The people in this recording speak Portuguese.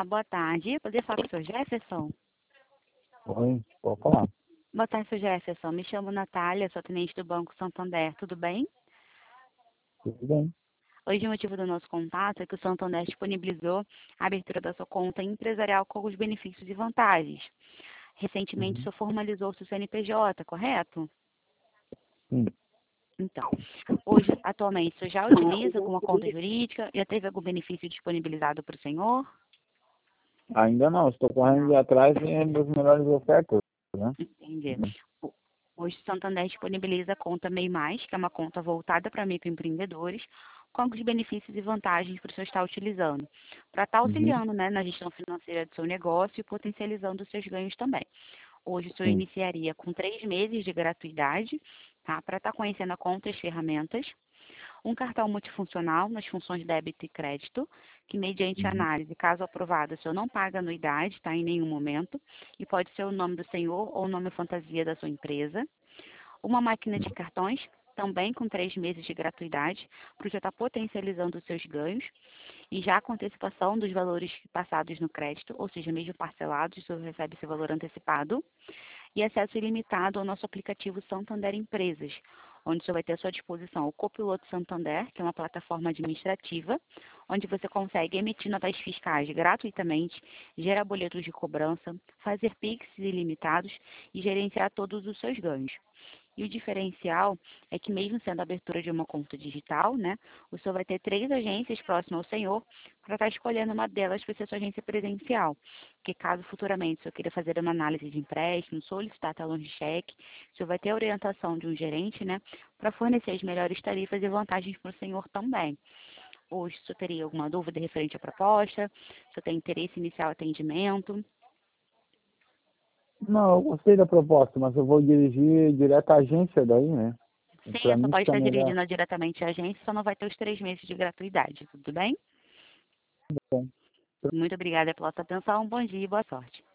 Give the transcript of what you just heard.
Olá, boa tarde. Poder falar com o Sr. Jefferson? Oi, pode falar. Boa tarde, Sr. Jefferson. Me chamo Natália, sou atendente do Banco Santander. Tudo bem? Tudo bem? Hoje o motivo do nosso contato é que o Santander disponibilizou a abertura da sua conta empresarial com os benefícios e vantagens. Recentemente, o Uhum. senhor formalizou o seu CNPJ, correto? Sim. Então, hoje, atualmente, o senhor já utiliza alguma conta jurídica? Já teve algum benefício disponibilizado para o senhor? Ainda não, estou correndo atrás das melhores ofertas, né? Entendi. Hoje, o Santander disponibiliza a conta MEI+, que é uma conta voltada para microempreendedores, com alguns benefícios e vantagens para o senhor estar utilizando, para estar Uhum. auxiliando, né, na gestão financeira do seu negócio e potencializando os seus ganhos também. Hoje, o senhor Sim. iniciaria com 3 meses de gratuidade, tá, para estar conhecendo a conta e as ferramentas. Um cartão multifuncional nas funções débito e crédito, que mediante Uhum. análise, caso aprovado, o senhor não paga anuidade, tá, em nenhum momento, e pode ser o nome do senhor ou o nome fantasia da sua empresa. Uma máquina de cartões, também com 3 meses de gratuidade, para já estar potencializando os seus ganhos, e já com antecipação dos valores passados no crédito, ou seja, mesmo parcelados, o senhor recebe esse valor antecipado e acesso ilimitado ao nosso aplicativo Santander Empresas, onde o senhor vai ter à sua disposição o Copiloto Santander, que é uma plataforma administrativa, onde você consegue emitir notas fiscais gratuitamente, gerar boletos de cobrança, fazer PIX ilimitados e gerenciar todos os seus ganhos. E o diferencial é que mesmo sendo a abertura de uma conta digital, né, o senhor vai ter 3 agências próximas ao senhor para estar escolhendo uma delas para ser sua agência presencial. Porque caso futuramente o senhor queira fazer uma análise de empréstimo, solicitar talões de cheque, o senhor vai ter a orientação de um gerente, né, para fornecer as melhores tarifas e vantagens para o senhor também. Hoje, o senhor teria alguma dúvida referente à proposta? O senhor tem interesse em iniciar o atendimento? Não, eu gostei da proposta, mas eu vou dirigir direto à agência daí, né? Sim, Para o senhor mim pode fica estar melhor. dirigindo diretamente à agência, só não vai ter os 3 meses de gratuidade, tudo bem? Bom. Muito obrigada pela sua atenção, bom dia e boa sorte.